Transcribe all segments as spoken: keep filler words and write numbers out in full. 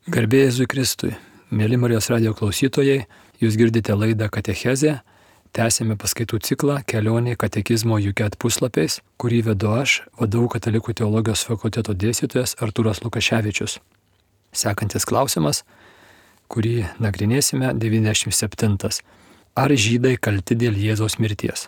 Garbė Jėzui Kristui. Mėly Marijos radijo klausytojai, jūs girdite laidą Katechezė. Tęsėme paskaitų ciklą Kelionė katekizmo Juket puslapiais, kurį vedu aš, vadovų Katalikų teologijos fakulteto dėstytojas Artūras Lukaševičius. Sekantis klausimas, kurį nagrinėsime, devyniasdešimt septintas. Ar žydai kalti dėl Jėzaus mirties?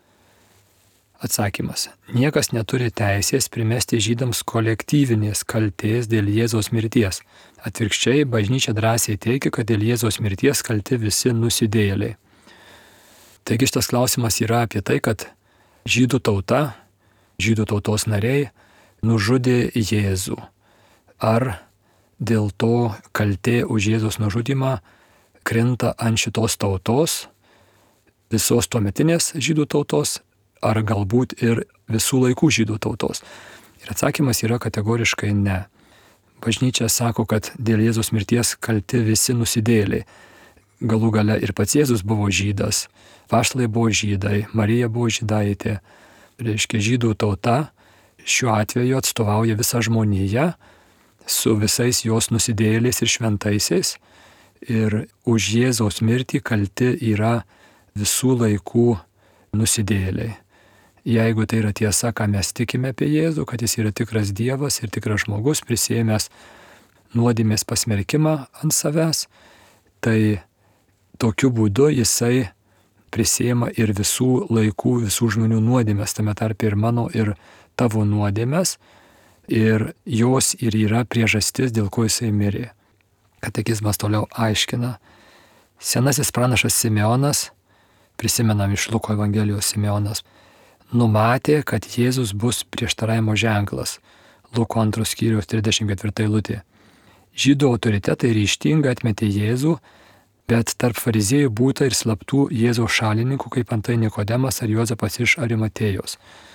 Atsakymas. Niekas neturi teisės primesti žydams kolektyvinės kaltės dėl Jėzaus mirties. Atvirkščiai, bažnyčia drąsiai teigia, kad dėl Jėzaus mirties kalti visi nusidėjėliai. Taigi šitas klausimas yra apie tai, kad žydų tauta, žydų tautos nariai nužudė Jėzų. Ar dėl to kaltė už Jėzaus nužudymą krinta ant šitos tautos, visos tuometinės žydų tautos, ar galbūt ir visų laikų žydų tautos? Ir atsakymas yra kategoriškai ne. Bažnyčia sako, kad dėl Jėzaus mirties kalti visi nusidėjėliai. Galų gale ir pats Jėzus buvo žydas, apaštalai buvo žydai, Marija buvo žydaitė. Reiškia, žydų tauta šiuo atveju atstovauja visą žmoniją su visais jos nusidėjėliais ir šventaisiais. Ir už Jėzaus mirtį kalti yra visų laikų nusidėjėliai. Jeigu tai yra tiesa, ką mes tikime apie Jėzų, kad jis yra tikras Dievas ir tikras žmogus, prisiėmęs nuodėmės pasmerkimą ant savęs, tai tokiu būdu jisai prisiėma ir visų laikų, visų žmonių nuodėmės, tame tarpe ir mano ir tavo nuodėmės, ir jos ir yra priežastis, dėl ko jisai mirė. Katekizmas toliau aiškina. Senasis pranašas Simeonas, prisimenam iš Luko Evangelijos Simeonas, numatė, kad Jėzus bus prieštaravimo ženklas. Luko antros skyriaus trisdešimt ketvirta eilutė. Žydų autoritetai ryžtingai atmetė Jėzų, bet tarp fariziejų būta ir slaptų Jėzaus šalininkų, kaip antai Nikodemas ar Juozapas iš Arimatėjos.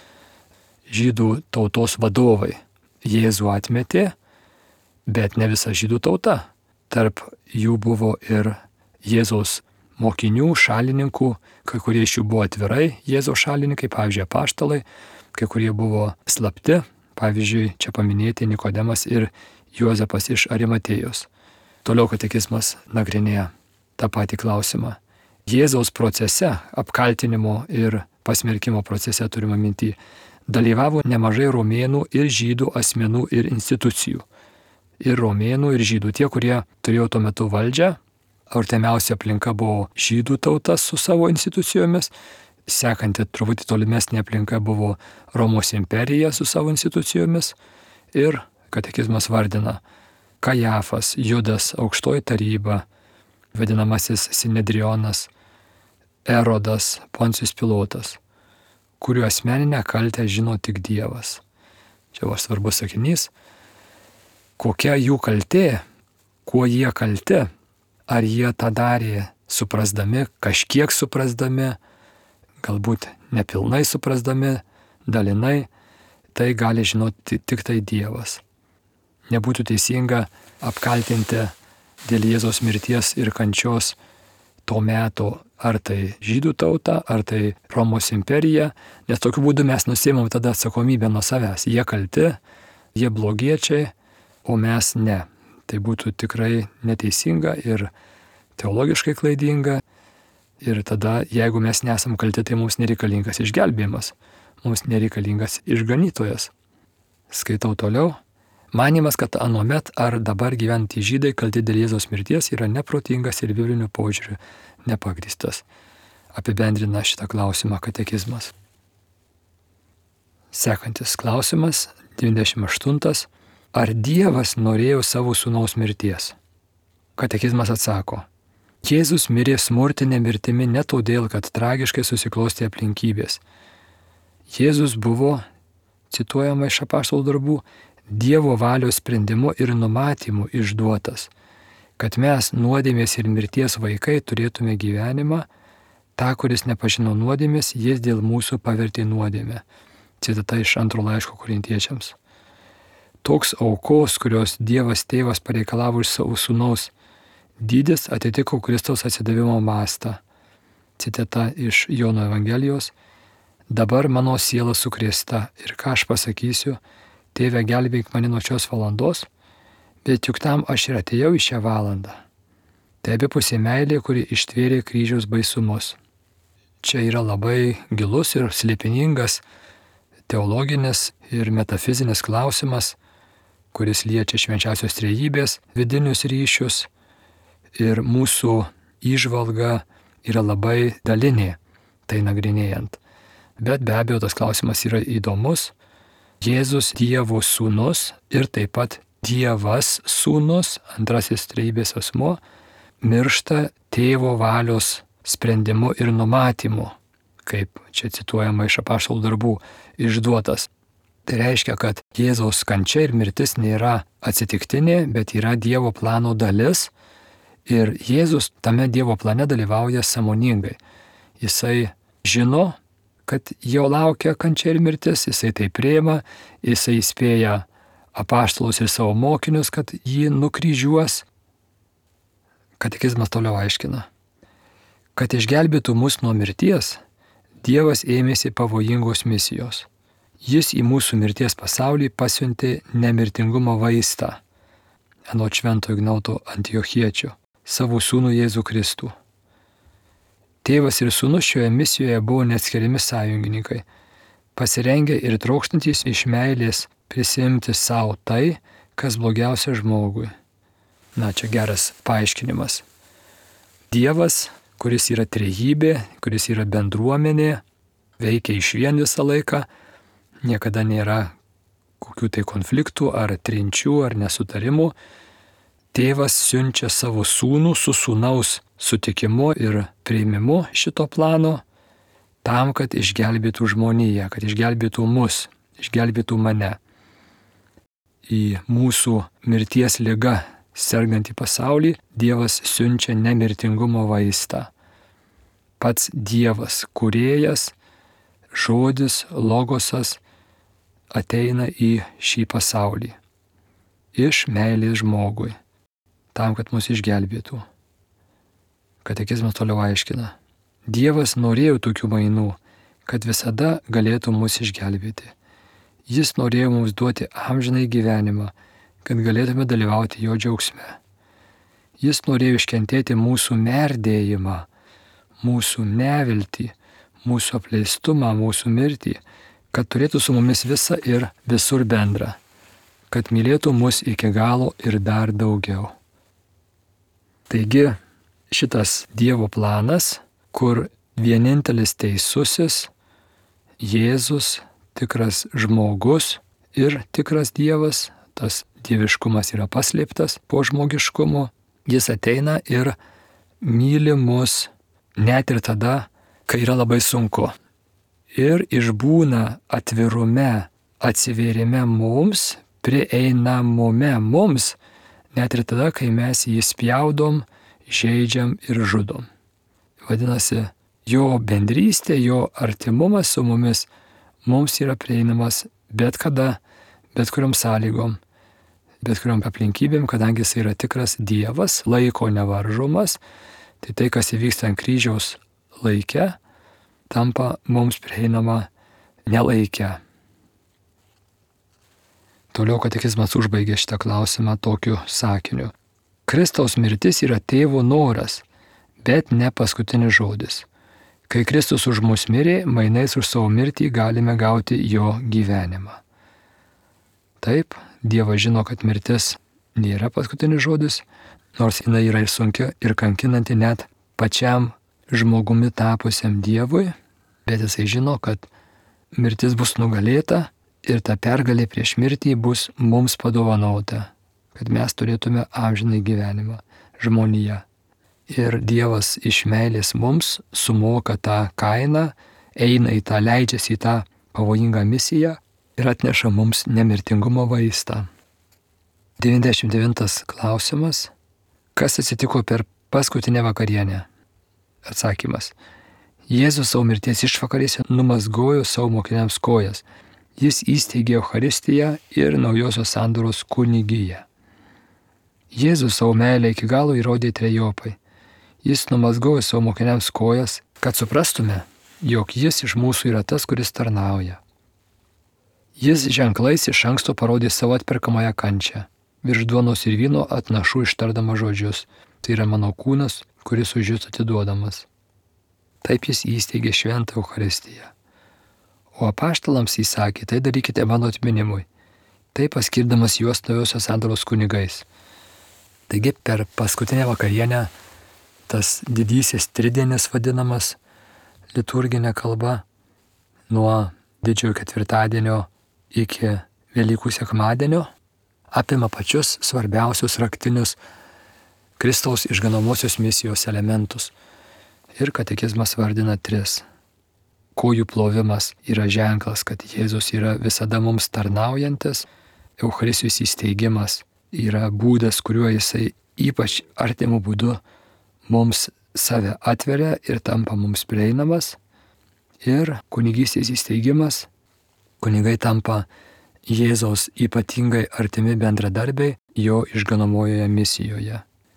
Žydų tautos vadovai Jėzų atmetė, bet ne visa žydų tauta. Tarp jų buvo ir Jėzaus mokinių, šalininkų, kai kurie iš jų buvo atvirai Jėzaus šalininkai, pavyzdžiui, apaštalai, kai kurie buvo slapti, pavyzdžiui, čia paminėti Nikodemas ir Juozapas iš Arimatėjos. Toliau katekizmas nagrinėja tą patį klausimą. Jėzaus procese, apkaltinimo ir pasmerkimo procese, turime minty, dalyvavo nemažai romėnų ir žydų asmenų ir institucijų. Ir romėnų, ir žydų, tie, kurie turėjo tuo metu valdžią. Artimiausia aplinka buvo žydų tauta su savo institucijomis, sekanti truputį tolimesnė aplinka buvo Romos imperija su savo institucijomis ir katekizmas vardina Kajafas, Judas, aukštoji taryba, vadinamasis Sinedrionas, Erodas, Poncijus Pilotas, kurių asmeninę kaltę žino tik Dievas. Čia va svarbus sakinys. Kokia jų kaltė, kuo jie kalti? Ar jie tą darė suprasdami, kažkiek suprasdami, galbūt nepilnai suprasdami, dalinai, tai gali žinoti tik tai Dievas. Nebūtų teisinga apkaltinti dėl Jėzaus mirties ir kančios to meto ar tai žydų tauta, ar tai Romos imperija, nes tokiu būdu mes nusiimam tada atsakomybę nuo savęs. Jie kalti, jie blogiečiai, o mes ne. Tai būtų tikrai neteisinga ir teologiškai klaidinga. Ir tada, jeigu mes nesam kalti, tai mums nereikalingas išgelbėjimas, mums nereikalingas išganytojas. Skaitau toliau. Manimas, kad anuomet ar dabar gyventi žydai kalti dėl Jėzaus mirties yra neprotingas ir bibliniu požiūriu nepagristas. Apibendrina šitą klausimą katekizmas. Sekantis klausimas, devyniasdešimt aštuntas. Ar Dievas norėjo savo sūnaus mirties? Katekizmas atsako. Jėzus mirė smurtinė mirtimi ne todėl, kad tragiškai susiklostė aplinkybės. Jėzus buvo, cituojama iš apaštalų darbų, Dievo valios sprendimu ir numatymu išduotas, kad mes nuodėmės ir mirties vaikai turėtume gyvenimą, tą, kuris nepažino nuodėmės, jis dėl mūsų pavertė nuodėmę. Citata iš antro laiško Korintiečiams. Toks aukos, kurios Dievas tėvas pareikalavo iš savo sūnaus, dydis atitiko Kristaus atsidavimo mastą. Citata iš Jono Evangelijos. Dabar mano siela sukrėsta ir ką aš pasakysiu, Tėve gelbėk mane nuo šios valandos, Bet juk tam aš ir atėjau į šią valandą. Tai abipusė meilė, kuri ištvėrė kryžiaus baisumus. Čia yra labai gilus ir slėpiningas teologinis ir metafizinis klausimas, kuris liečia švenčiausios trejybės vidinius ryšius, ir mūsų įžvalga yra labai dalinė, tai nagrinėjant. Bet be abejo tas klausimas yra įdomus. Jėzus Dievo sūnus ir taip pat Dievas sūnus, antrasis trejybės asmuo, miršta tėvo valios sprendimu ir numatymu, kaip čia cituojama iš apaštalų darbų išduotas. Tai reiškia, kad Jėzaus kančia ir mirtis nėra atsitiktinė, bet yra Dievo plano dalis, ir Jėzus tame Dievo plane dalyvauja sąmoningai. Jisai žino, kad jo laukia kančia ir mirtis, jisai tai priima, jisai įspėja apaštalus ir savo mokinius, kad jį nukryžiuos. Katekizmas toliau aiškina, kad išgelbėtų mus nuo mirties, Dievas ėmėsi pavojingos misijos. Jis į mūsų mirties pasaulį pasiuntė nemirtingumo vaistą, anot Švento Ignauto Antiochiečio, savo sūnų Jėzų Kristų. Tėvas ir sūnus šioje misijoje buvo neatskiriami sąjungininkai, pasirengę ir trokštantys iš meilės prisimti savo tai, kas blogiausia žmogui. Na, čia geras paaiškinimas. Dievas, kuris yra trejybė, kuris yra bendruomenė, veikia išvien visą laiką, niekada nėra kokių tai konfliktų ar trinčių ar nesutarimų. Tėvas siunčia savo sūnų su sūnaus sutikimu ir priimimu šito plano tam, kad išgelbėtų žmoniją, kad išgelbėtų mus, išgelbėtų mane. Į mūsų mirties ligą sergantį pasaulį Dievas siunčia nemirtingumo vaistą. Pats Dievas, kūrėjas, žodis, logosas ateina į šį pasaulį iš meilės žmogui, tam, kad mus išgelbėtų. Katekizmas toliau aiškina. Dievas norėjo tokių mainų, kad visada galėtų mus išgelbėti. Jis norėjo mums duoti amžinai gyvenimą, kad galėtume dalyvauti jo džiaugsme. Jis norėjo iškentėti mūsų merdėjimą, mūsų neviltį, mūsų apleistumą, mūsų mirtį, kad turėtų su mumis visą ir visur bendrą, kad mylėtų mus iki galo ir dar daugiau. Taigi, šitas Dievo planas, kur vienintelis teisusis, Jėzus, tikras žmogus ir tikras Dievas, tas dieviškumas yra paslėptas po žmogiškumu, jis ateina ir myli mus net ir tada, kai yra labai sunku. Ir išbūna atvirume, atsivėrime mums, prieinamume mums, net ir tada, kai mes jį spjaudom, žeidžiam ir žudom. Vadinasi, jo bendrystė, jo artimumas su mumis, mums yra prieinamas bet kada, bet kuriom sąlygom, bet kuriom aplinkybėm, kadangi jis yra tikras Dievas, laiko nevaržomas, tai tai, kas įvyksta ant kryžiaus laike, tampa mums prieinama nelaike. Toliau katekizmas užbaigė šitą klausimą tokiu sakiniu. Kristaus mirtis yra tėvo noras, bet ne paskutinis žodis. Kai Kristus už mus mirė, mainais už savo mirtį galime gauti jo gyvenimą. Taip, Dievas žino, kad mirtis nėra paskutinis žodis, nors jinai yra ir sunki ir kankinanti net pačiam žmogumi tapusiam Dievui, bet jisai žino, kad mirtis bus nugalėta ir ta pergalė prieš mirtį bus mums padovanota, kad mes turėtume amžinai gyvenimą, žmoniją. Ir Dievas iš meilės mums sumoka tą kainą, eina į tą, leidžiasi į tą pavojingą misiją ir atneša mums nemirtingumo vaistą. devyniasdešimt devintas klausimas. Kas atsitiko per paskutinę vakarienę? Atsakymas. Jėzus savo mirties išvakarėse numazgojo savo mokiniams kojas. Jis įsteigė Eucharistiją ir naujosios sandoros kunigiją. Jėzus savo meilę iki galo įrodė trejopai. Jis numazgojo savo mokiniams kojas, kad suprastume, jog jis iš mūsų yra tas, kuris tarnauja. Jis ženklais iš anksto parodė savo atperkamąją kančią. virš duonos ir vyno atnašų ištardama žodžius. Tai yra mano kūnas, kuris už jūs atiduodamas. Taip jis įsteigė šventą Eucharistiją. O apaštalams įsakė, tai darykite mano atminimui, taip paskirdamas juos naujosios sandoros kunigais. Taigi per paskutinę vakarienę tas didysis tridienis vadinamas liturginė kalba nuo didžiojo ketvirtadienio iki Velykų sekmadienio apima pačius svarbiausius raktinius Kristaus išganomosios misijos elementus. Ir katekizmas vardina tris. Kojų plovimas yra ženklas, kad Jėzus yra visada mums tarnaujantis. Eucharistijos įsteigimas yra būdas, kuriuo jisai ypač artimu būdu mums save atveria ir tampa mums prieinamas. Ir kunigystės įsteigimas, kunigai tampa Jėzaus ypatingai artimi bendradarbiai jo išganomojoje misijoje.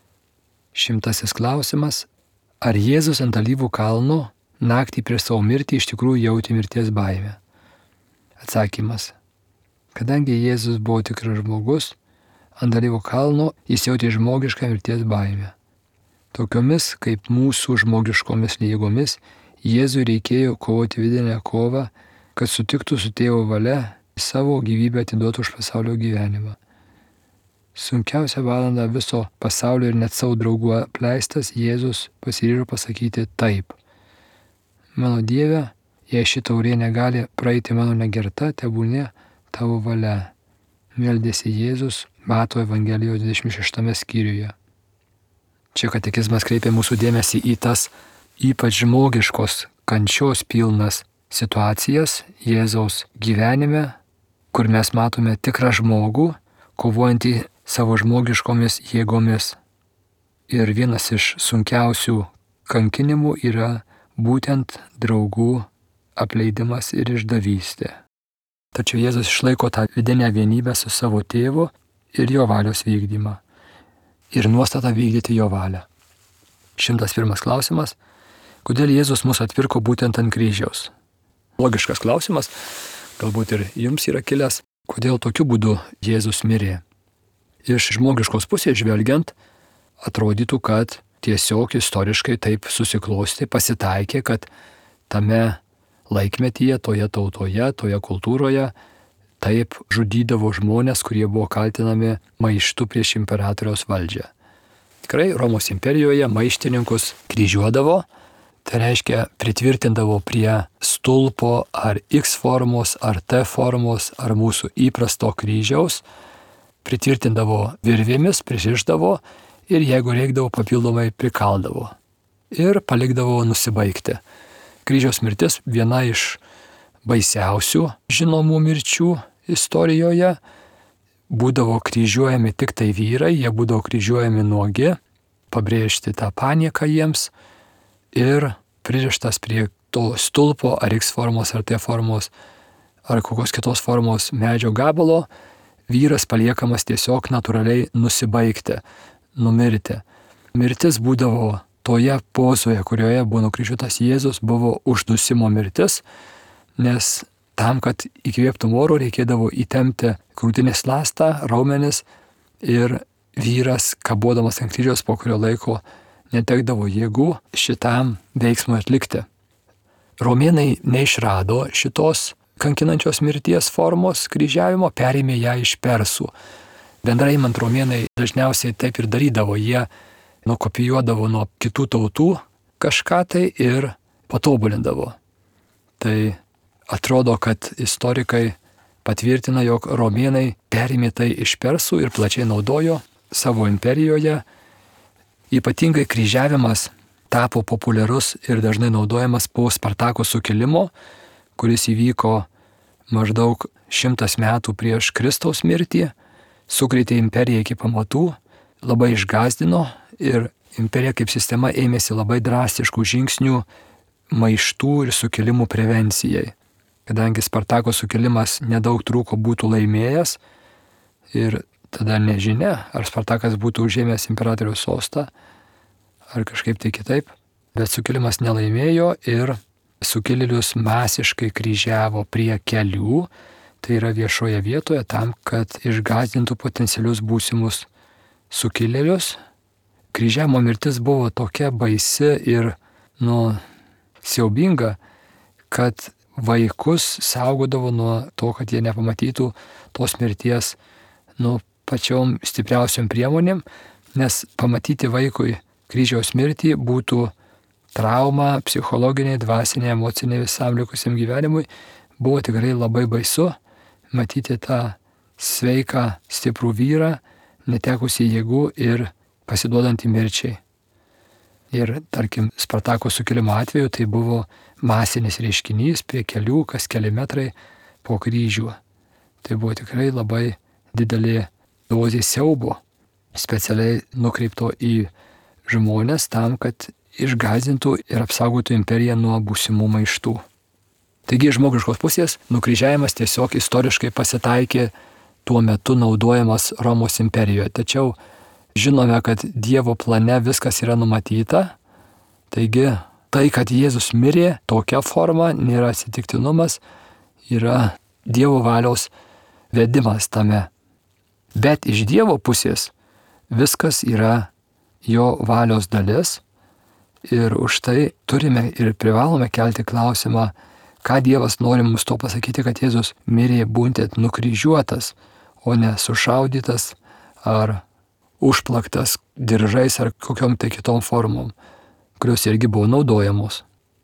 Šimtasis klausimas. Ar Jėzus ant Alyvų kalno naktį prieš savo mirtį iš tikrųjų jautė mirties baimę? Atsakymas. Kadangi Jėzus buvo tikras žmogus, ant Alyvų kalno jis jautė žmogišką mirties baimę. Tokiomis kaip mūsų žmogiškomis jėgomis Jėzui reikėjo kovoti vidinę kovą, kad sutiktų su tėvo valia savo gyvybę atiduoti už pasaulio gyvenimą. Sunkiausią valandą viso pasaulio ir net savo draugų apleistas Jėzus pasiryžo pasakyti taip. Mano Dieve, jei ši taurė negali praeiti mano negerta, tebūnie tavo valia. Meldėsi Jėzus Mato Evangelijos dvidešimt šeštame skyriuje. Čia katekizmas kreipia mūsų dėmesį į tas ypač žmogiškos kančios pilnas situacijas Jėzaus gyvenime, kur mes matome tikrą žmogų, kovojantį savo žmogiškomis jėgomis. Ir vienas iš sunkiausių kankinimų yra būtent draugų apleidimas ir išdavystė. Tačiau Jėzus išlaiko tą vidinę vienybę su savo tėvu ir jo valios vykdymą. Ir nuostatą vykdyti jo valią. Šimtas pirmas klausimas. Kodėl Jėzus mus atpirko būtent ant kryžiaus? Logiškas klausimas, galbūt ir jums yra kilęs, kodėl tokiu būdu Jėzus mirė. Iš žmogiškos pusės žvelgiant, atrodytų, kad tiesiog istoriškai taip susiklosti, pasitaikė, kad tame laikmetyje, toje tautoje, toje kultūroje taip žudydavo žmonės, kurie buvo kaltinami maištu prieš imperatoriaus valdžią. Tikrai Romos imperijoje maištininkus kryžiuodavo, tai reiškia pritvirtindavo prie stulpo ar X formos, ar T formos, ar mūsų įprasto kryžiaus, pritvirtindavo virvėmis, pririšdavo ir jeigu reikdavo papildomai prikaldavo. Ir palikdavo nusibaigti. Kryžiaus mirtis viena iš baisiausių žinomų mirčių istorijoje. Būdavo kryžiuojami tik tai vyrai, jie būdavo kryžiuojami nuogi, pabrėžti tą panieką jiems ir pririštas prie to stulpo ar X formos ar T formos ar kokios kitos formos medžio gabalo, vyras paliekamas tiesiog natūraliai nusibaigti, numirti. Mirtis būdavo toje pozoje, kurioje buvo nukryžiuotas Jėzus, buvo uždusimo mirtis, nes tam, kad įkvėptum oro, reikėdavo įtempti krūtinės ląstą, raumenis ir vyras, kabodamas ant kryžiaus po kurio laiko, netekdavo jėgų šitam veiksmui atlikti. Romėnai neišrado šitos kankinančios mirties formos kryžiavimo, perėmė ją iš persų. Bendrai imant, romėnai dažniausiai taip ir darydavo, jie nukopijuodavo nuo kitų tautų kažką tai ir patobulindavo. Tai atrodo, kad istorikai patvirtina, jog romėnai perėmė tai iš persų ir plačiai naudojo savo imperijoje. Ypatingai kryžiavimas tapo populiarus ir dažnai naudojamas po Spartako sukilimo, kuris įvyko maždaug šimtas metų prieš Kristaus mirtį, sukrėtė imperiją iki pamatų, labai išgąsdino ir imperija kaip sistema ėmėsi labai drastiškų žingsnių maištų ir sukilimų prevencijai. Kadangi Spartako sukilimas nedaug trūko būtų laimėjęs ir tada nežinia, ar Spartakas būtų užėmęs imperatoriaus sostą, ar kažkaip tai kitaip, bet sukilimas nelaimėjo ir sukilėlius masiškai kryžiavo prie kelių, tai yra viešoje vietoje, tam, kad išgąsdintų potencialius būsimus sukilėlius. Kryžiavimo mirtis buvo tokia baisi ir, nu, siaubinga, kad vaikus saugodavo nuo to, kad jie nepamatytų tos mirties, nu, pačiom stipriausiom priemonėm, nes pamatyti vaikui kryžiaus mirtį būtų trauma psichologinė, dvasinė, emocinė visam likusiam gyvenimui. Buvo tikrai labai baisu matyti tą sveiką, stiprų vyrą, netekusį jėgų ir pasiduodantį mirčiai. Ir, tarkim, Spartako sukilimo atveju tai buvo masinis reiškinys prie kelių, kas keli metrai po kryžių. Tai buvo tikrai labai didelė dozė siaubo, specialiai nukreipto į žmonės tam, kad išgąsdintų ir apsaugotų imperiją nuo būsimų maištų. Taigi iš žmogiškos pusės nukryžiavimas tiesiog istoriškai pasitaikė tuo metu naudojamas Romos imperijoje. Tačiau žinome, kad Dievo plane viskas yra numatyta. Taigi tai, kad Jėzus mirė tokia forma, nėra atsitiktinumas, yra Dievo valios vedimas tame. Bet iš Dievo pusės viskas yra jo valios dalis ir už tai turime ir privalome kelti klausimą, ką Dievas nori mums to pasakyti, kad Jėzus mirė būtent nukryžiuotas, o ne sušaudytas ar užplaktas diržais ar kokiom tai kitom formom, kurios irgi buvo naudojamos.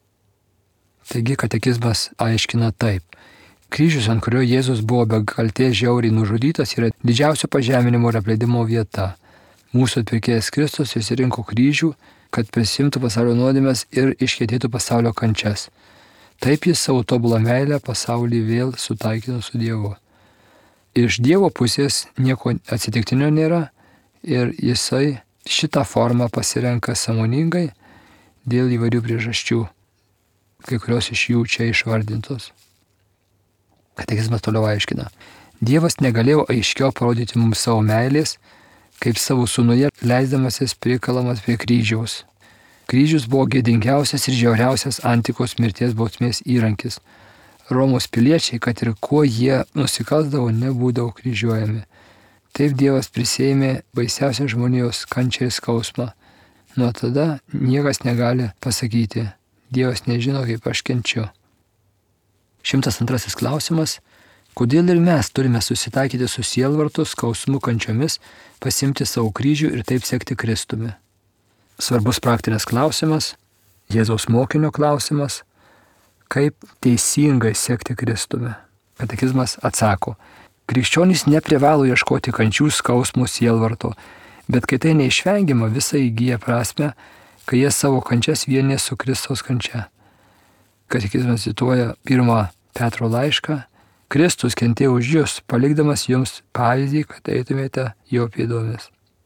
Taigi katekizmas aiškina taip. Kryžius, ant kurio Jėzus buvo be kaltės žiauriai nužudytas, yra didžiausio pažeminimo ir apleidimo vieta. Mūsų atpirkėjas Kristus išsirinko kryžių, kad prisimtų pasaulio nuodėmes ir iškentėtų pasaulio kančias. Taip jis savo tobulą meilę pasaulį vėl sutaikino su Dievu. Iš Dievo pusės nieko atsitiktinio nėra ir jisai šitą formą pasirenka sąmoningai dėl įvairių priežasčių, kai kurios iš jų čia išvardintos. Katekizmas toliau aiškina. Dievas negalėjo aiškiau parodyti mums savo meilės, kaip savo sūnuje leisdamasis prikalamas prie kryžiaus. Kryžius buvo gėdingiausias ir žiauriausias antikos mirties bausmės įrankis. Romos piliečiai, kad ir kuo jie nusikalsdavo, nebūdavo kryžiuojami. Taip Dievas prisėmė baisiausią žmonijos kančią ir skausmą. Nuo tada niekas negali pasakyti, Dievas nežino, kaip aš kenčiu. Šimtas antrasis klausimas. Kodėl ir mes turime susitaikyti su sielvartu, skausmu, kančiomis, pasimti savo kryžių ir taip sekti Kristumi? Svarbus praktinis klausimas, Jėzaus mokinio klausimas, kaip teisingai sekti Kristumi. Katekizmas atsako, krikščionys neprivalo ieškoti kančių, skausmų, sielvarto, bet kai tai neišvengiama, visai įgyja prasme, kai jie savo kančias vienė su Kristaus kančia. Katekizmas cituoja pirmą Petro laišką, Kristus kentėjo už jūs, palikdamas jums pavyzdį, kad eitumėte jo pėdomis.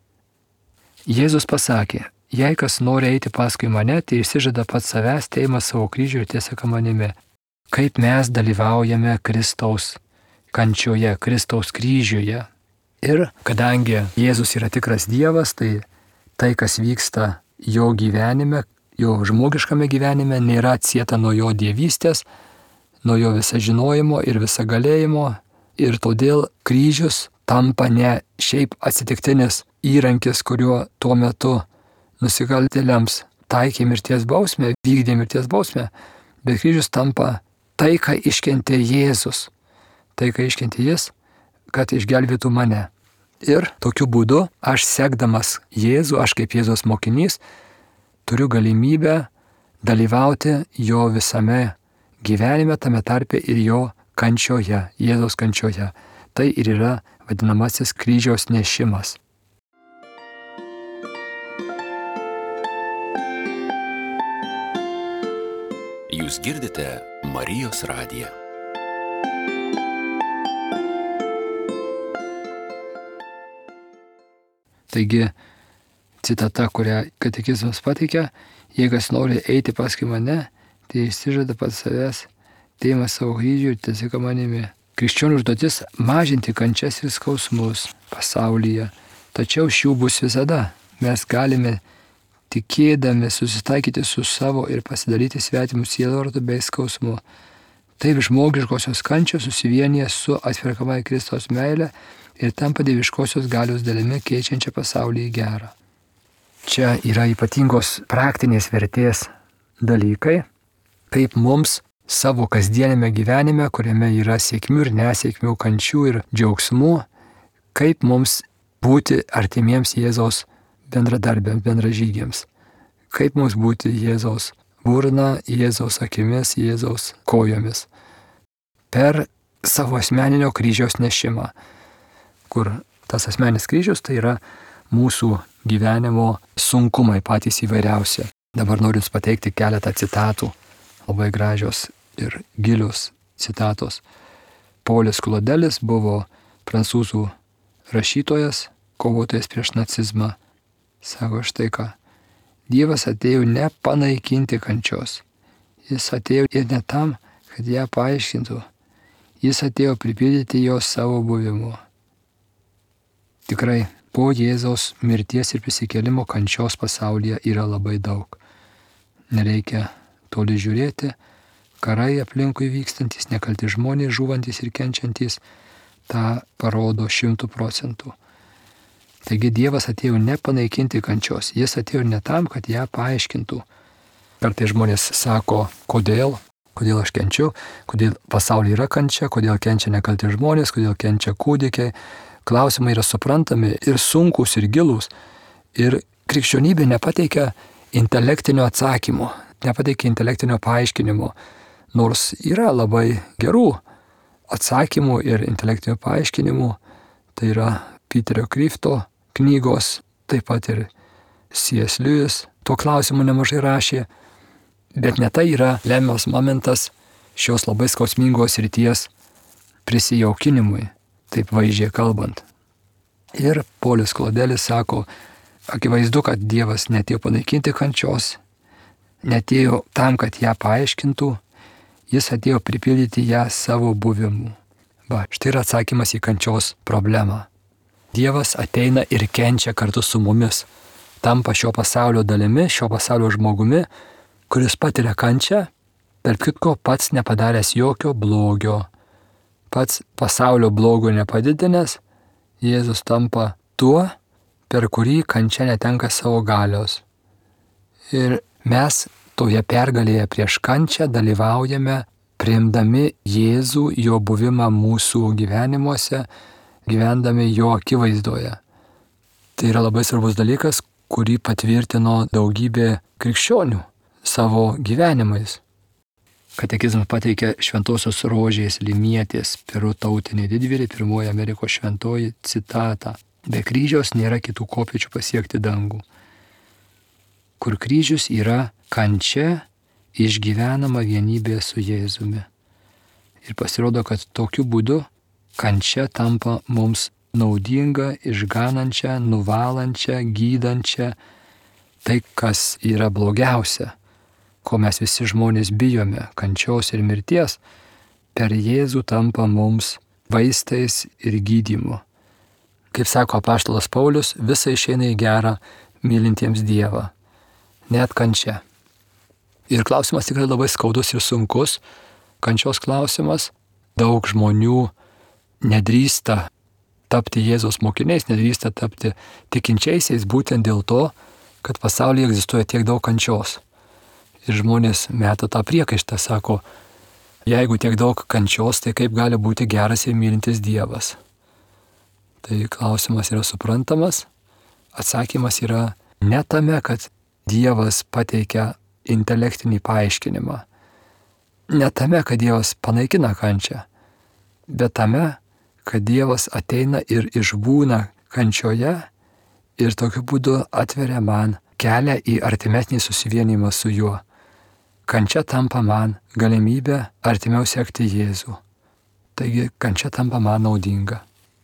Jėzus pasakė, jei kas nori eiti paskui mane, tai išsižada pats savęs, teima savo kryžių ir tieseka manimi. Kaip mes dalyvaujame Kristaus kančioje, Kristaus kryžiuje. Ir kadangi Jėzus yra tikras Dievas, tai tai, kas vyksta jo gyvenime, jo žmogiškame gyvenime, nėra atsieta nuo jo dievystės, nuo jo visą žinojimo ir visą galėjimo. Ir todėl kryžius tampa ne šiaip atsitiktinis įrankis, kuriuo tuo metu nusikaltėliams taikė mirties bausmę, vykdė mirties bausmę, bet kryžius tampa tai, ką iškentė Jėzus, tai, ką iškentė jis, kad išgelbėtų mane. Ir tokiu būdu aš sekdamas Jėzų, aš kaip Jėzos mokinys, turiu galimybę dalyvauti jo visame gyvenime, tame tarpe ir jo kančioje, Jėzaus kančioje. Tai ir yra vadinamasis kryžiaus nešimas. Jūs girdite Marijos radiją. Taigi, citata, kurią katekizmas pateikia, jei kas nori eiti paskui mane, tai išsižada pats savęs, teima savo kryžių ir tieseka manimi. Krikščionių užduotis mažinti kančias ir skausmus pasaulyje, tačiau šių bus visada. Mes galime tikėdami susitaikyti su savo ir pasidaryti svetimų sielvartu bei skausmu. Taip žmogiškosios kančios susivienyje su atperkamąja Kristaus meile ir tampa dieviškosios galios dalimi keičiančia pasaulį į gerą. Čia yra ypatingos praktinės vertės dalykai, kaip mums savo kasdienėme gyvenime, kuriame yra sėkmių ir nesėkmių, kančių ir džiaugsmų, kaip mums būti artimiems Jėzaus bendradarbiams, bendražygiams, kaip mums būti Jėzaus burna, Jėzaus akimis, Jėzaus kojomis. Per savo asmeninio kryžiaus nešimą, kur tas asmeninis kryžius tai yra mūsų gyvenimo sunkumai patys įvairiausi. Dabar noriu jums pateikti keletą citatų, labai gražios ir gilios citatos. Polis Klodelis buvo prancūzų rašytojas, kovotojas prieš nacizmą. Sako štai ką. Dievas atėjo ne panaikinti kančios. Jis atėjo ir ne tam, kad ją paaiškintų. Jis atėjo pripildyti jos savo buvimu. Tikrai, po Jėzaus mirties ir prisikėlimo kančios pasaulyje yra labai daug. Nereikia toli žiūrėti, karai aplinkui vykstantis, nekalti žmonės žūvantis ir kenčiantis, tą parodo šimtų procentų. Taigi Dievas atėjo ne panaikinti kančios, jis atėjo ne tam, kad ją paaiškintų. Kartais žmonės sako, kodėl, kodėl aš kenčiu, kodėl pasaulyje yra kančia, kodėl kenčia nekalti žmonės, kodėl kenčia kūdikiai. Klausimai yra suprantami ir sunkus, ir gilūs. Ir krikščionybė nepateikia intelektinio atsakymo, nepateikia intelektinio paaiškinimo, nors yra labai gerų atsakymų ir intelektinių paaiškinimų. Tai yra Peterio Krifto knygos, taip pat ir C S Lewis tuo klausimu nemažai rašė, bet ne tai yra lemiamas momentas šios labai skausmingos ryties prisijaukinimui, taip vaizdžiai kalbant. Ir Polis Klodelis sako, akivaizdu, kad Dievas netėjo panaikinti kančios, netėjo tam, kad ją paaiškintų, jis atėjo pripildyti ją savo buvimu. Va, štai yra atsakymas į kančios problemą. Dievas ateina ir kenčia kartu su mumis, tampa šio pasaulio dalimi, šio pasaulio žmogumi, kuris patiria kančią, tarp kitko pats nepadaręs jokio blogio, pats pasaulio blogo nepadidinęs, Jėzus tampa tuo, per kurį kančia netenka savo galios. Ir mes toje pergalėje prieš kančią dalyvaujame, priimdami Jėzų, jo buvimą mūsų gyvenimuose, gyvendami jo akivaizdoje. Tai yra labai svarbus dalykas, kurį patvirtino daugybė krikščionių savo gyvenimais. Katekizmas pateikia Šventosios Rožės Limietės Peru tautinė didvyrė, pirmoji Amerikos šventoji citatą. Be kryžiaus nėra kitų kopėčių pasiekti dangų. Kur kryžius yra kančia išgyvenama vienybė su Jėzumi. Ir pasirodo, kad tokiu būdu kančia tampa mums naudinga, išganančia, nuvalančia, gydančia. Tai, kas yra blogiausia, ko mes visi žmonės bijome, kančios ir mirties, per Jėzų tampa mums vaistais ir gydymu. Kaip sako apaštalas Paulius, visa išeina į gerą mylintiems Dievą, net kančia. Ir klausimas tikrai labai skaudus ir sunkus, kančios klausimas. Daug žmonių nedrįsta tapti Jėzaus mokiniais, nedrįsta tapti tikinčiaisiais būtent dėl to, kad pasaulyje egzistuoja tiek daug kančios. Ir žmonės meta tą priekaištą, sako, jeigu tiek daug kančios, tai kaip gali būti geras ir mylintis Dievas? Tai klausimas yra suprantamas, atsakymas yra ne tame, kad Dievas pateikia intelektinį paaiškinimą, ne tame, kad Dievas panaikina kančią, bet tame, kad Dievas ateina ir išbūna kančioje ir tokiu būdu atveria man kelią į artimesnį susivienimą su juo. Kančia tampa man galimybė artimiau sekti Jėzų. Taigi kančia tampa man naudinga.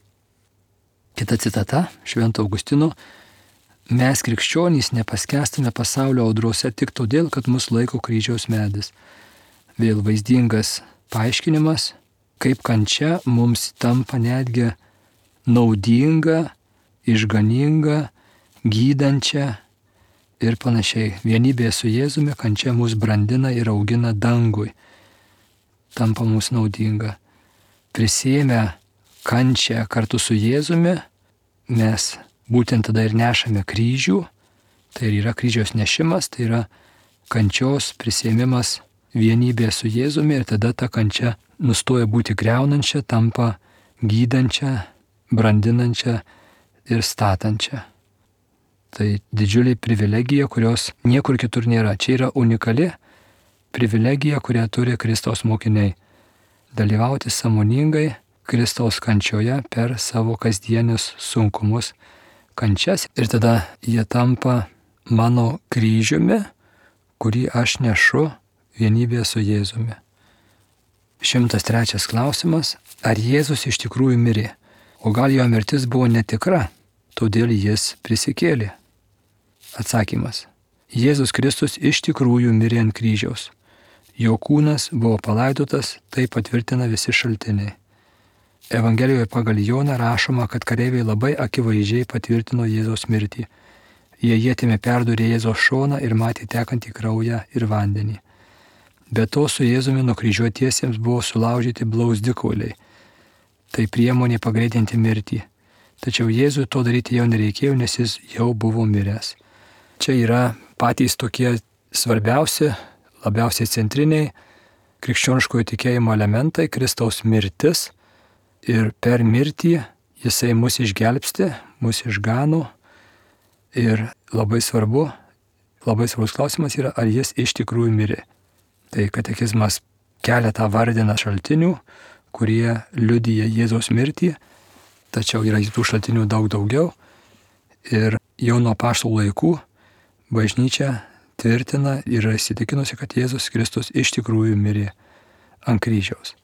Kita citata, Švento Augustino, mes krikščionys nepaskęstame pasaulio audrose tik todėl, kad mus laiko kryžiaus medis. Vėl vaizdingas paaiškinimas, kaip kančia mums tampa netgi naudinga, išganinga, gydančia ir panašiai. Vienybėje su Jėzumi kančia mus brandina ir augina dangui. tampa mums naudinga. Prisiėmę kančią kartu su Jėzumi, mes būtent tada ir nešame kryžių, tai ir yra kryžiaus nešimas, tai yra kančios prisiėmimas vienybėje su Jėzumi ir tada ta kančia nustoja būti greunančia, tampa gydančia, brandinančia ir statančia. Tai didžiulė privilegija, kurios niekur kitur nėra. Čia yra unikali privilegija, kurią turi Kristaus mokiniai. Dalyvauti sąmoningai Kristaus kančioje per savo kasdienius sunkumus, kančias. Ir tada jie tampa mano kryžiumi, kurį aš nešu vienybėje su Jėzumi. Šimtas trečias klausimas. Ar Jėzus iš tikrųjų mirė? O gal jo mirtis buvo netikra, todėl jis prisikėlė? Atsakymas. Jėzus Kristus iš tikrųjų mirė ant kryžiaus. Jo kūnas buvo palaidotas, tai patvirtina visi šaltiniai. Evangelijoje pagal Joną rašoma, kad kareiviai labai akivaizdžiai patvirtino Jėzaus mirtį. Jie ietimi perdūrė Jėzaus šoną ir matė tekantį kraują ir vandenį. Be to su Jėzumi nukryžiuotiesiems buvo sulaužyti blauzdikauliai. Tai priemonė pagreitinti mirtį. Tačiau Jėzui to daryti jau nereikėjo, nes jis jau buvo miręs. Čia yra patys tokie svarbiausi, labiausiai centriniai krikščioniškojo tikėjimo elementai, Kristaus mirtis. Ir per mirtį jisai mus išgelbsti, mus išgano. Ir labai svarbu, labai svarbus klausimas yra, ar jis iš tikrųjų mirė. Tai katekizmas keletą vardina šaltinių, kurie liudija Jėzaus mirtį, tačiau yra tų šaltinių daug daugiau. Ir jau nuo apaštalų laikų bažnyčia tvirtina ir yra įsitikinusi, kad Jėzus Kristus iš tikrųjų mirė ant kryžiaus.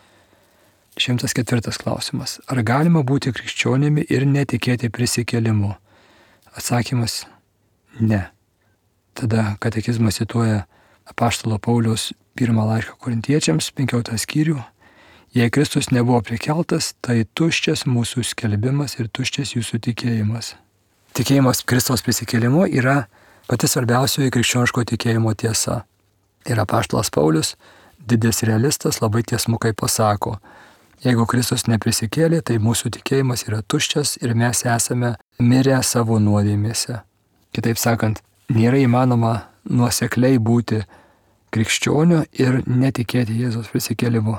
Šimtas ketvirtas klausimas. Ar galima būti krikščionimi ir netikėti prisikėlimu? Atsakymas – ne. Tada katekizmas cituoja apaštalo Pauliaus pirmą laišką Korintiečiams, penkioliktą skyrių. Jei Kristus nebuvo prikeltas, tai tuščias mūsų skelbimas ir tuščias jūsų tikėjimas. Tikėjimas Kristaus prisikėlimu yra pati svarbiausioji krikščioniško tikėjimo tiesa. Ir apaštalas Paulius, didis realistas, labai tiesmukai pasako, jeigu Kristus neprisikėlė, tai mūsų tikėjimas yra tuščias ir mes esame mirę savo nuodėmėse. Kitaip sakant, nėra įmanoma nuosekliai būti krikščioniu ir netikėti Jėzaus prisikėlimu.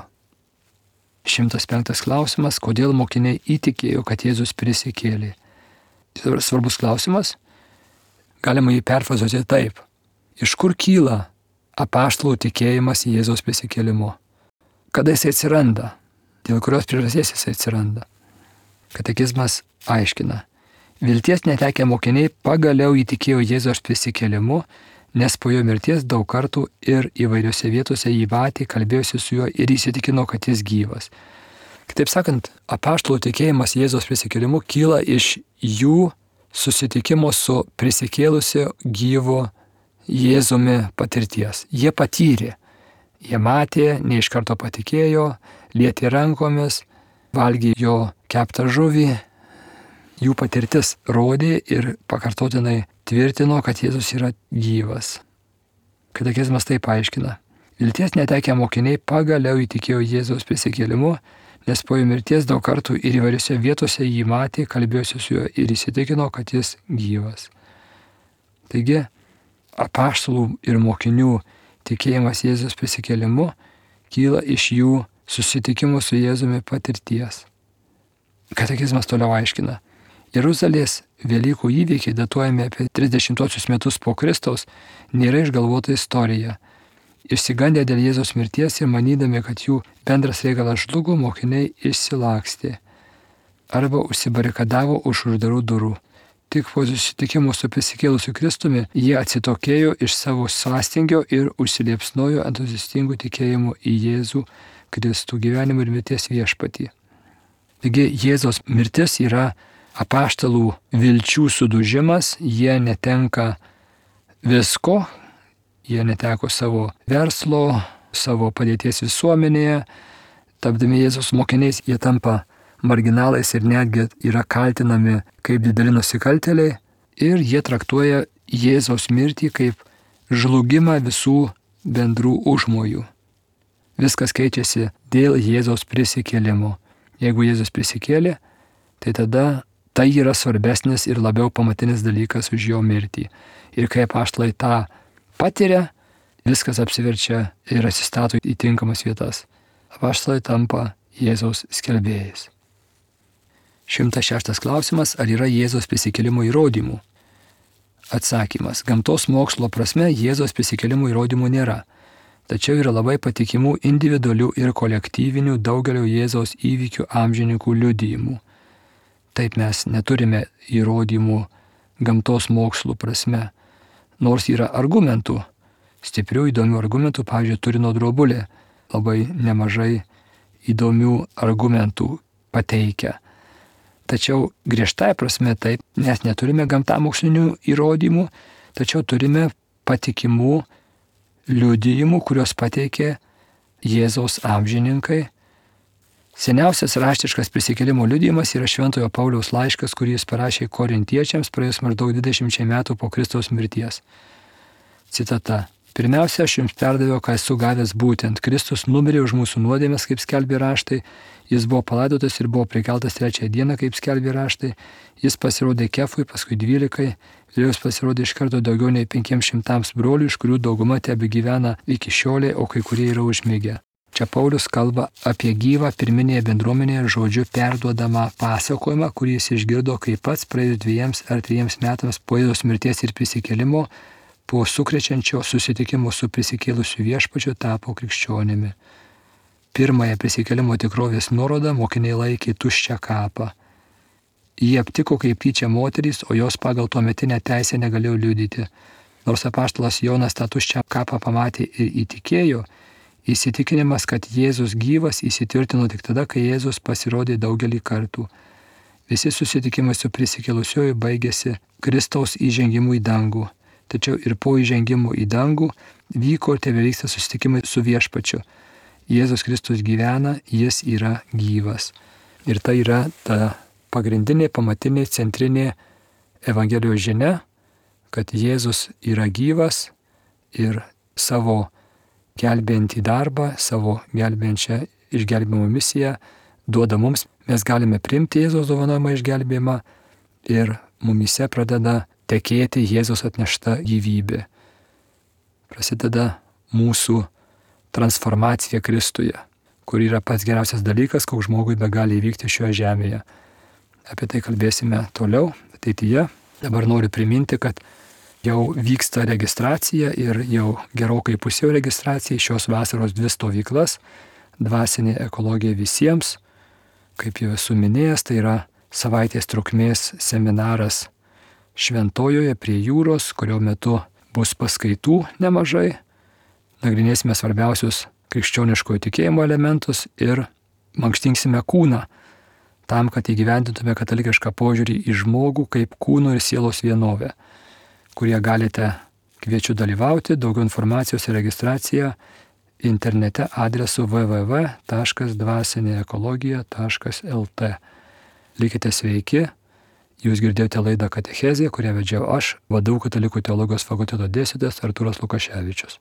Šimtas penktas klausimas, kodėl mokiniai įtikėjo, kad Jėzus prisikėlė. Svarbus klausimas, galima jį perfrazuoti taip. Iš kur kyla apaštalų tikėjimas Jėzaus prisikėlimu? Kada jis atsiranda? Dėl kurios priežasties jis atsiranda? Katekizmas aiškina. Vilties netekę mokiniai pagaliau įtikėjo Jėzaus prisikėlimu, nes po jo mirties daug kartų ir įvairiose vietose jį matė, kalbėjosi su juo ir įsitikino, kad jis gyvas. Kitaip sakant, apaštalų tikėjimas Jėzaus prisikėlimu kyla iš jų susitikimo su prisikėlusiu gyvu Jėzumi patirties. Jie patyrė, jie matė, ne iš karto patikėjo, lietė rankomis, valgė jo keptą žuvį. Jų patirtis rodė ir pakartotinai tvirtino, kad Jėzus yra gyvas. Katekizmas taip aiškina. Vilties netekę mokiniai pagaliau įtikėjo Jėzaus prisikėlimu, nes po jo mirties daug kartų ir įvairiose vietose jį matė, kalbėjosi su juo ir įsitikino, kad jis gyvas. Taigi, apaštalų ir mokinių tikėjimas Jėzaus prisikėlimu kyla iš jų susitikimų su Jėzumi patirties. Katekizmas toliau aiškina. Jeruzalės Velykų įvykiai datuojami apie trisdešimtuosius metus po Kristaus nėra išgalvota istorija. Išsigandę dėl Jėzaus mirties ir manydami, kad jų bendras reikalas žlugo, mokiniai išsilakstė arba užsibarikadavo už uždarų durų. Tik po susitikimo su prisikėlusiu Kristumi jie atsitokėjo iš savo sąstingio ir užsiliepsnojo entuziastingų tikėjimų į Jėzų Kristų gyvenimą ir mirties viešpatį. Taigi Jėzaus mirtis yra apaštalų vilčių sudužimas, jie netenka visko, jie neteko savo verslo, savo padėties visuomenėje, tapdami Jėzaus mokiniais, jie tampa marginalais ir netgi yra kaltinami kaip dideli nusikaltėliai ir jie traktuoja Jėzaus mirtį kaip žlugimą visų bendrų užmojų. Viskas keičiasi dėl Jėzaus prisikėlimo. Jeigu Jėzus prisikėlė, tai tada tai yra svarbesnis ir labiau pamatinis dalykas už jo mirtį. Ir kai apaštalai tą patiria, viskas apsiverčia ir atsistato į tinkamas vietas. Apaštalai tampa Jėzaus skelbėjais. šimtas šeštas klausimas, ar yra Jėzaus prisikėlimo įrodymų? Atsakymas. Gamtos mokslo prasme Jėzaus prisikėlimo įrodymų nėra. Tačiau yra labai patikimų individualių ir kolektyvinių daugelio Jėzaus įvykių amžininkų liudijimų. Taip mes neturime įrodymų gamtos mokslų prasme, nors yra argumentų, stiprių įdomių argumentų, pavyzdžiui, Turino drobulė labai nemažai įdomių argumentų pateikia. Tačiau griežtai prasme taip, nes neturime gamtamokslinių įrodymų, tačiau turime patikimų liudijimų, kurios pateikė Jėzaus amžininkai. Seniausias raštiškas prisikėlimo liudijimas yra Šventojo Pauliaus laiškas, kurį jis parašė korintiečiams praėjus maždaug dvidešimčiai metų po Kristaus mirties. Citata. Pirmiausia, aš jums perdaviau, ką esu gavęs būtent. Kristus numirė už mūsų nuodėmes, kaip skelbė raštai. Jis buvo palaidotas ir buvo prikeltas trečią dieną, kaip skelbė raštai. Jis pasirodė Kefui, paskui dvylikai. Vėliau jis pasirodė iš karto daugiau nei penkiems šimtams brolių, iš kurių dauguma tebe gyvena iki šiolei, o kai kurie yra užmigę. Čia Paulius kalba apie gyvą pirminėje bendruomenėje žodžiu perduodamą pasakojimą, kurį jis išgirdo, kai pats praėjus dviems ar trejiems metams po Jėzaus mirties ir prisikėlimo, po sukrečiančio susitikimo su prisikėlusiu viešpačiu tapo krikščionimi. Pirmąją prisikėlimo tikrovės nuorodą mokiniai laikė tuščią kapą. Jie aptiko kaip tyčia moterys, o jos pagal tuometinę teisę negalėjo liudyti. Nors apaštalas Jonas tą tuščią kapą pamatė ir įtikėjo, įsitikinimas, kad Jėzus gyvas, įsitvirtino tik tada, kai Jėzus pasirodė daugelį kartų. Visi susitikimai su prisikėlusiuoju baigėsi Kristaus įžengimu į dangų. Tačiau ir po įžengimo į dangų vyko ir tebevyksta susitikimai su viešpačiu. Jėzus Kristus gyvena, jis yra gyvas. Ir tai yra ta pagrindinė, pamatinė, centrinė Evangelijos žinia, kad Jėzus yra gyvas ir savo gelbėjantį darbą, savo gelbėjančią išgelbėjimo misiją duoda mums. Mes galime priimti Jėzaus dovanojimą išgelbėjimą ir mumise pradeda tekėti Jėzaus atnešta gyvybė. Prasideda mūsų transformacija Kristuje, kur yra pats geriausias dalykas, koks žmogui be gali įvykti šioje žemėje. Apie tai kalbėsime toliau, ateityje. Dabar noriu priminti, kad jau vyksta registracija ir jau gerokai pusiau registracija į šios vasaros dvi stovyklas. Dvasinė ekologija visiems, kaip jau esu minėjęs, tai yra savaitės trukmės seminaras Šventojoje prie jūros, kurio metu bus paskaitų nemažai. Nagrinėsime svarbiausius krikščioniškojo tikėjimo elementus ir mankštinsime kūną, tam, kad įgyvendintume katalikišką požiūrį į žmogų kaip kūno ir sielos vienovę, kurie galite, kviečiu dalyvauti, daugiau informacijos ir registracija internete adresu w w w taškas dvasinė ekologija taškas l t. Likite sveiki. Jūs girdėjote laidą Katechezė, kurią vedžiau aš, V D U Katalikų teologijos fakulteto dėstytojas Artūras Lukaševičius.